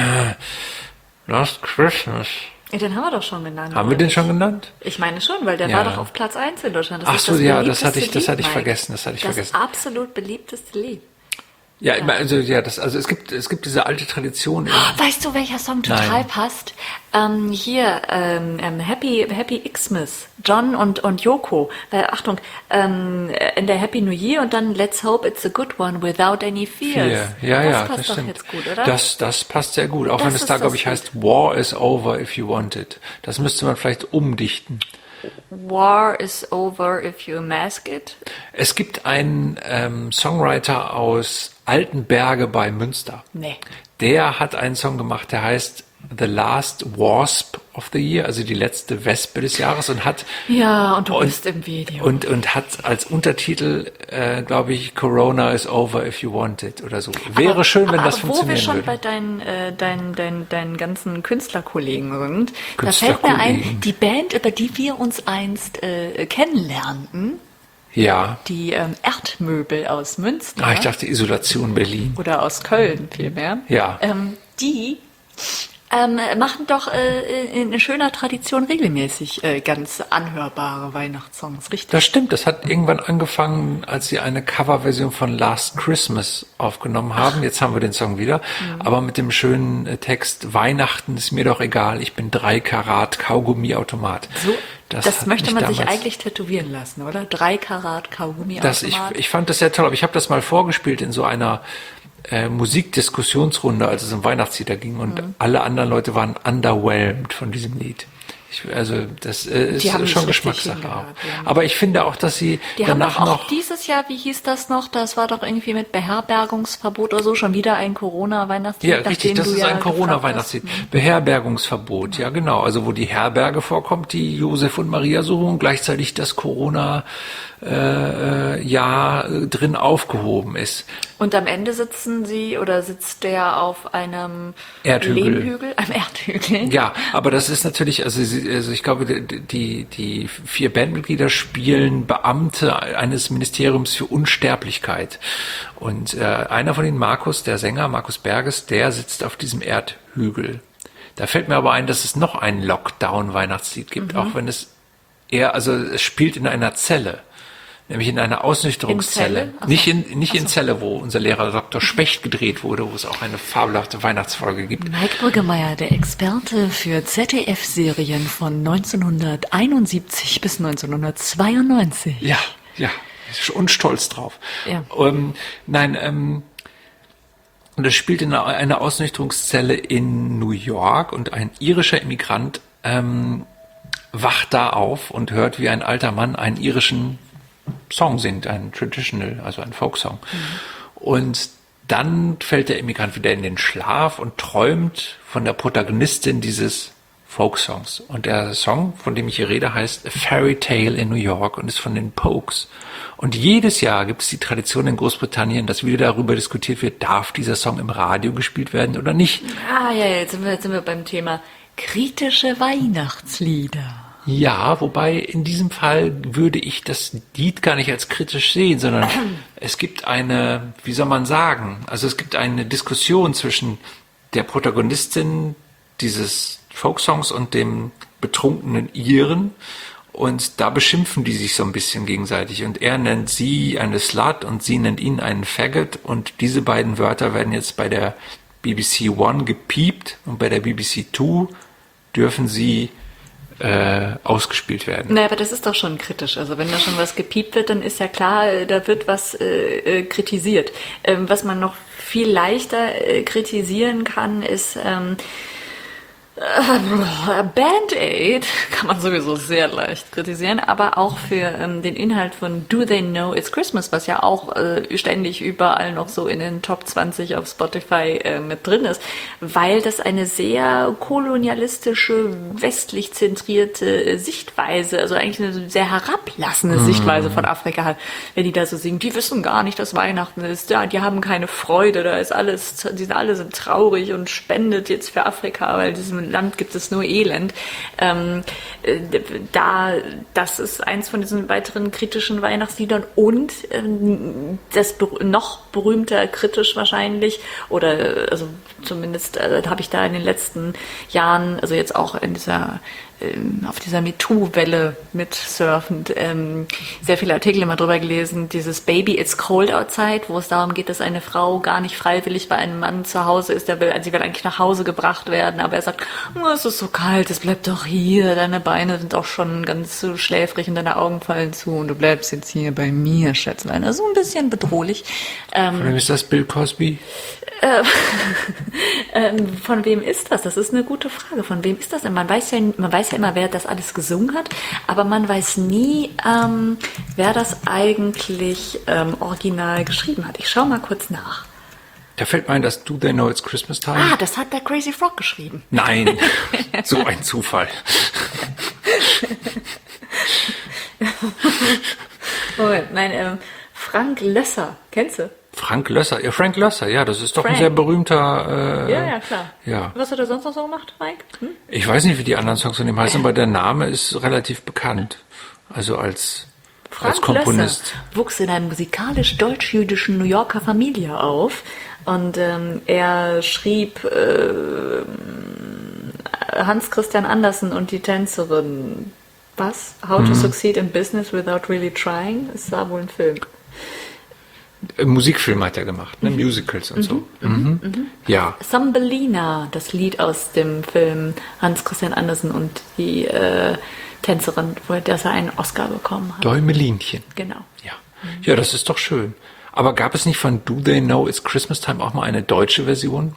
Last Christmas. Ja, den haben wir doch schon genannt. Haben wir den schon genannt? Ich meine schon, weil der Ja. war doch auf Platz eins in Deutschland. Das Ach ist so, das ja, das beliebteste hatte ich- das hatte ich Lied, vergessen, Mike. das hatte ich das vergessen. absolut beliebteste Lied. Ja, immer, also ja, das also es gibt es gibt diese alte Tradition. Weißt du, welcher Song total Nein. passt? Ähm, hier, ähm, ähm, Happy, Happy Xmas, John und, und Yoko. Äh, Achtung, ähm, in der Happy New Year und dann Let's Hope It's a Good One Without Any Fears. Vier. Ja, das ja, passt das doch stimmt. jetzt gut, oder? Das, das passt sehr gut. Auch Das wenn es ist da, glaube das ich, heißt War is over if you want it. Das müsste man vielleicht umdichten. War is over if you mask it. Es gibt einen ähm, Songwriter aus Altenberge bei Münster. Nee. Der hat einen Song gemacht, der heißt The Last Wasp of the Year, also die letzte Wespe des Jahres und hat Ja, und du und, bist im Video. und und hat als Untertitel, äh, glaube ich, Corona is over if you want it oder so. Wäre aber, schön, wenn aber, das aber wo wir funktionieren schon würde. bei deinen, äh, deinen, deinen, deinen ganzen Künstlerkollegen sind, da fällt mir ein, Künstlerkollegen. die Band, über die wir uns einst äh, kennenlernten, Ja. die ähm, Erdmöbel aus Münster Ah, ich dachte Isolation Berlin. oder aus Köln vielmehr, Ja. ähm, die ähm, machen doch äh, in, in schöner Tradition regelmäßig äh, ganz anhörbare Weihnachtssongs, richtig? Das stimmt, das hat irgendwann angefangen, als sie eine Coverversion von Last Christmas aufgenommen haben. Jetzt haben wir den Song wieder, aber mit dem schönen äh, Text Weihnachten ist mir doch egal, ich bin drei Karat Kaugummiautomat. So, das, hat möchte mich man sich damals- eigentlich tätowieren lassen, oder? Drei Karat Kaugummi. Das, ich, ich fand das sehr toll, aber ich habe das mal vorgespielt in so einer äh, Musikdiskussionsrunde, als es um Weihnachtslieder ging und Mhm. alle anderen Leute waren underwhelmed von diesem Lied. Ich, also das äh, Die haben ist nicht schon richtig Geschmackssache. hingehört, auch. ja. Aber ich finde auch, dass sie Die haben danach doch auch noch... dieses Jahr, wie hieß das noch? Das war doch irgendwie mit Beherbergungsverbot oder so, schon wieder ein Corona-Weihnachtslied. Ja, nach richtig, dem das du ist ja ein gefragt Corona-Weihnachtslied. hast. Beherbergungsverbot, ja genau. Also wo die Herberge vorkommt, die Josef und Maria suchen und gleichzeitig das Corona-Jahr äh, Jahr, äh, drin aufgehoben ist. Und am Ende sitzen sie oder sitzt der auf einem Erdhügel. Lehmhügel, einem Erdhügel. Ja, aber das ist natürlich, also, sie- also ich glaube, die, die vier Bandmitglieder spielen Beamte eines Ministeriums für Unsterblichkeit. Und äh, einer von ihnen, Markus, der Sänger, Markus Berges, der sitzt auf diesem Erdhügel. Da fällt mir aber ein, dass es noch ein Lockdown-Weihnachtslied gibt, Mhm. auch wenn es eher, also es spielt in einer Zelle. Nämlich in einer Ausnüchterungszelle. In Zelle? Ach so. Nicht in, nicht Ach in so. Zelle, wo unser Lehrer Doktor Specht gedreht wurde, wo es auch eine fabelhafte Weihnachtsfolge gibt. Mike Brüggemeier, der Experte für Z D F-Serien von neunzehnhunderteinundsiebzig bis neunzehnhundertzweiundneunzig. Ja, ja, und stolz drauf. Ja. Ähm, nein, ähm, und das spielt in einer, einer Ausnüchterungszelle in New York und ein irischer Immigrant ähm, wacht da auf und hört, wie ein alter Mann einen irischen Song singt, einen Traditional, also einen Folksong. Und dann fällt der Immigrant wieder in den Schlaf und träumt von der Protagonistin dieses Folksongs. Und der Song, von dem ich hier rede, heißt A Fairy Tale in New York und ist von den Pokes. Und jedes Jahr gibt es die Tradition in Großbritannien, dass wieder darüber diskutiert wird, darf dieser Song im Radio gespielt werden oder nicht. Ah ja, jetzt sind wir, jetzt sind wir beim Thema kritische Weihnachtslieder. Ja, wobei in diesem Fall würde ich das Lied gar nicht als kritisch sehen, sondern es gibt eine, wie soll man sagen, also es gibt eine Diskussion zwischen der Protagonistin dieses Folksongs und dem betrunkenen Iren und da beschimpfen die sich so ein bisschen gegenseitig und er nennt sie eine Slut und sie nennt ihn einen Faggot und diese beiden Wörter werden jetzt bei der B B C One gepiept und bei der B B C Two dürfen sie äh, ausgespielt werden. Naja, aber das ist doch schon kritisch. Also wenn da schon was gepiept wird, dann ist ja klar, äh, da wird was äh, äh, kritisiert. Ähm, was man noch viel leichter äh, kritisieren kann, ist ähm, äh, Band-Aid kann man sowieso sehr leicht kritisieren, aber auch für ähm, den Inhalt von Do They Know It's Christmas, was ja auch äh, ständig überall noch so in den Top zwanzig auf Spotify äh, mit drin ist, weil das eine sehr kolonialistische, westlich zentrierte äh, Sichtweise, also eigentlich eine sehr herablassende Mhm. Sichtweise von Afrika hat, wenn die da so singen, die wissen gar nicht, dass Weihnachten ist, ja, die haben keine Freude, da ist alles, die sind alle sind traurig und spendet jetzt für Afrika, weil in diesem Land gibt es nur Elend. Ähm, äh, da, das ist eins von diesen weiteren kritischen Weihnachtsliedern und ähm, das ber- noch berühmter kritisch wahrscheinlich oder äh, also zumindest äh, habe ich da in den letzten Jahren, also jetzt auch in dieser ähm, auf dieser MeToo-Welle mitsurfend ähm, sehr viele Artikel immer drüber gelesen, dieses Baby It's Cold Outside, wo es darum geht, dass eine Frau gar nicht freiwillig bei einem Mann zu Hause ist, der will, sie will eigentlich nach Hause gebracht werden, aber er sagt, oh, es ist so kalt, es bleibt doch hier, deine Beine sind auch schon ganz so schläfrig und deine Augen fallen zu und du bleibst jetzt hier bei mir, Schätzlein. Also ein bisschen bedrohlich. Ähm, Von wem ist das, Bill Cosby? ähm, von wem ist das? Das ist eine gute Frage. Von wem ist das denn? Man weiß ja, man weiß ja immer, wer das alles gesungen hat, aber man weiß nie, ähm, wer das eigentlich ähm, original geschrieben hat. Ich schaue mal kurz nach. Da fällt mir ein, dass Do They Know It's Christmas Time? Ah, das hat der Crazy Frog geschrieben. Nein, so ein Zufall. Moment, nein, ähm, Frank Lösser, kennst du? Frank Lösser, ja, Frank Lösser, ja, das ist doch Frank. ein sehr berühmter... Äh, Ja, ja, klar. Ja. Was hat er sonst noch so gemacht, Mike? Hm? Ich weiß nicht, wie die anderen Songs von ihm heißen, aber der Name ist relativ bekannt. Also als, als Frank Komponist. Lösser wuchs in einer musikalisch-deutsch-jüdischen New Yorker Familie auf und ähm, er schrieb äh, Hans Christian Andersen und die Tänzerin. Was? How to Succeed in Business Without Really Trying? Ist da wohl ein Film. Äh, Musikfilm hat er gemacht, ne? Musicals und so. Mhm. Ja. Thumbelina, das Lied aus dem Film Hans Christian Andersen und die äh, Tänzerin, wo das er einen Oscar bekommen hat. Däumelinchen. Genau. Ja. Ja, das ist doch schön. Aber gab es nicht von Do They Know It's Christmas Time auch mal eine deutsche Version?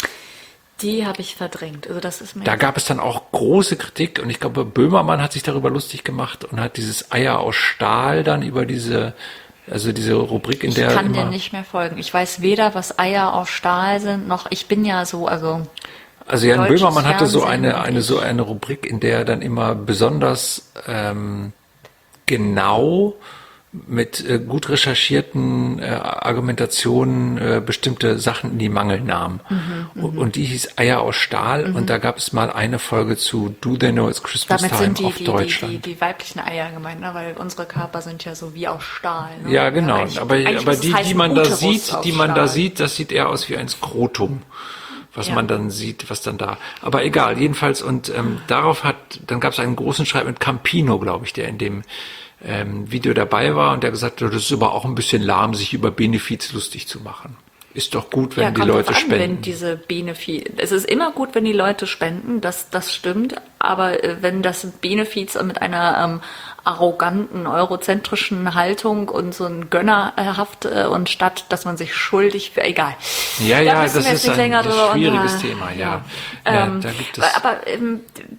Die habe ich verdrängt. Also das ist mir Da gab es dann auch große Kritik und ich glaube, Böhmermann hat sich darüber lustig gemacht und hat dieses Eier aus Stahl dann über diese, also diese Rubrik, in ich der kann immer, dir nicht mehr folgen. Ich weiß weder, was Eier aus Stahl sind, noch ich bin ja so, also also Jan deutsches Böhmermann hatte so Fernsehen eine, und eine, ich- so eine Rubrik, in der er dann immer besonders ähm, genau mit äh, gut recherchierten äh, Argumentationen äh, bestimmte Sachen in die Mangel nahm. Mhm, und, und die hieß Eier aus Stahl und da gab es mal eine Folge zu Do They Know It's Christmas damit Time sind die, auf die, die, Deutschland. die, die weiblichen Eier gemeint, ne? Weil unsere Körper sind ja so wie aus Stahl. Ne? Ja, genau. eigentlich- aber eigentlich aber muss es die, heißen die man da Uterus sieht, aus die man da Stahl. sieht, das sieht eher aus wie ein Skrotum, was Ja. man dann sieht, was dann da. Aber egal, jedenfalls. Und ähm, darauf hat, dann gab es einen großen Streit mit Campino, glaube ich, der in dem ähm, Video dabei war und der gesagt hat, das ist aber auch ein bisschen lahm, sich über Benefiz lustig zu machen. Ist doch gut, wenn Ja, die kommt Leute drauf an, spenden. Wenn diese Benefiz, es ist immer gut, wenn die Leute spenden, das, das stimmt, aber äh, wenn das Benefiz mit einer ähm, arroganten, eurozentrischen Haltung und so ein Gönnerhaft äh, und statt, dass man sich schuldig, für, egal. Ja, Da ja, müssen das wir jetzt ist nicht ein länger drüber schwieriges unterhalten. Thema, ja. Ja, Ähm, da gibt es. aber ähm,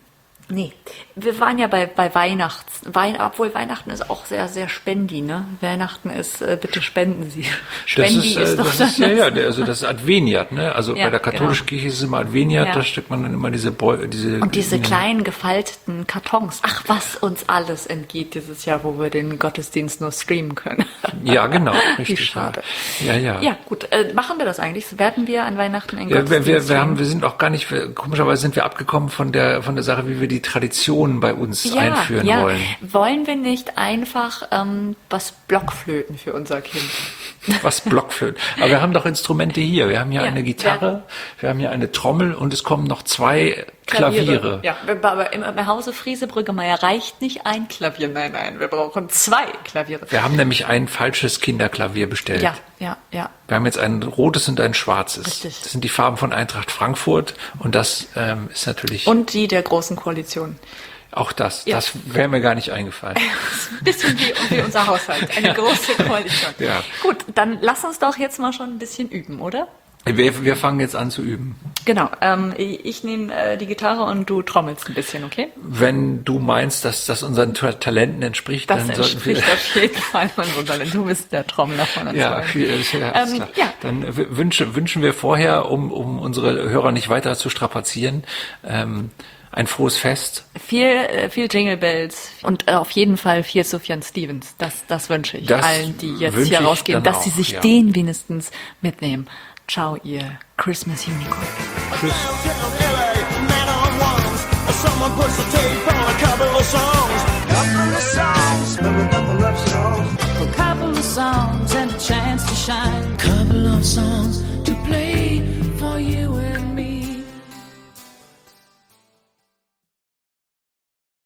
nee, wir waren ja bei, bei Weihnachts, Wein, obwohl Weihnachten ist auch sehr, sehr spendi, ne? Weihnachten ist, äh, bitte spenden Sie. Das Spendi ist, äh, ist doch das dann ist ja, ja, der- also das ist Adveniat, ne? Also Ja, bei der katholischen genau. Kirche ist es immer Adveniat, Ja. da steckt man dann immer diese Beu diese Und diese diese- kleinen gefalteten Kartons. Ach, was uns alles entgeht dieses Jahr, wo wir den Gottesdienst nur streamen können. Ja, genau, Wie richtig. schade. Ja, ja. Ja, gut. Äh, machen wir das eigentlich? Werden wir an Weihnachten einen Ja, wir, Gottesdienst wir, wir, streamen? haben, wir sind auch gar nicht, wir, komischerweise sind wir abgekommen von der, von der Sache, wie wir die Traditionen bei uns ja, einführen ja. wollen. Wollen wir nicht einfach ähm, was Blockflöten für unser Kind? Was Blockflöten. Aber wir haben doch Instrumente hier. Wir haben hier Ja, eine Gitarre, wir haben hier eine Trommel und es kommen noch zwei Klaviere. Ja, aber im, im Hause Friese-Brüggemeier reicht nicht ein Klavier. Nein, nein, wir brauchen zwei Klaviere. Wir haben nämlich ein falsches Kinderklavier bestellt. Ja, ja, ja. Wir haben jetzt ein rotes und ein schwarzes. Richtig. Das sind die Farben von Eintracht Frankfurt und das ähm, ist natürlich Und die der Großen Koalition. auch das. Ja. Das wäre mir gar nicht eingefallen. Ein bisschen wie, wie unser Haushalt. Eine große Koalition. Ja. Gut, dann lass uns doch jetzt mal schon ein bisschen üben, oder? Wir, wir fangen jetzt an zu üben. Genau. Ähm, ich ich nehme äh, die Gitarre und du trommelst ein bisschen, okay? Wenn du meinst, dass das unseren Ta- Talenten entspricht, Das dann sollten wir... entspricht auf jeden Fall unserem Talent. Du bist der Trommler von uns Ja, beiden. viel, ja, ist Ähm, klar. ja. Dann w- wünschen, wünschen wir vorher, um, um unsere Hörer nicht weiter zu strapazieren, ähm, ein frohes Fest. Viel, äh, viel Jingle Bells und äh, auf jeden Fall viel Sufjan Stevens. Das, das wünsche ich Das allen, die jetzt wünsche hier ich rausgehen, dann dass sie auch, sich ja. den wenigstens mitnehmen. Ciao, ihr Christmas Unicorn. Someone puts the tape on a couple of songs. Couple of songs, but a couple of songs. A couple of songs and a chance to shine.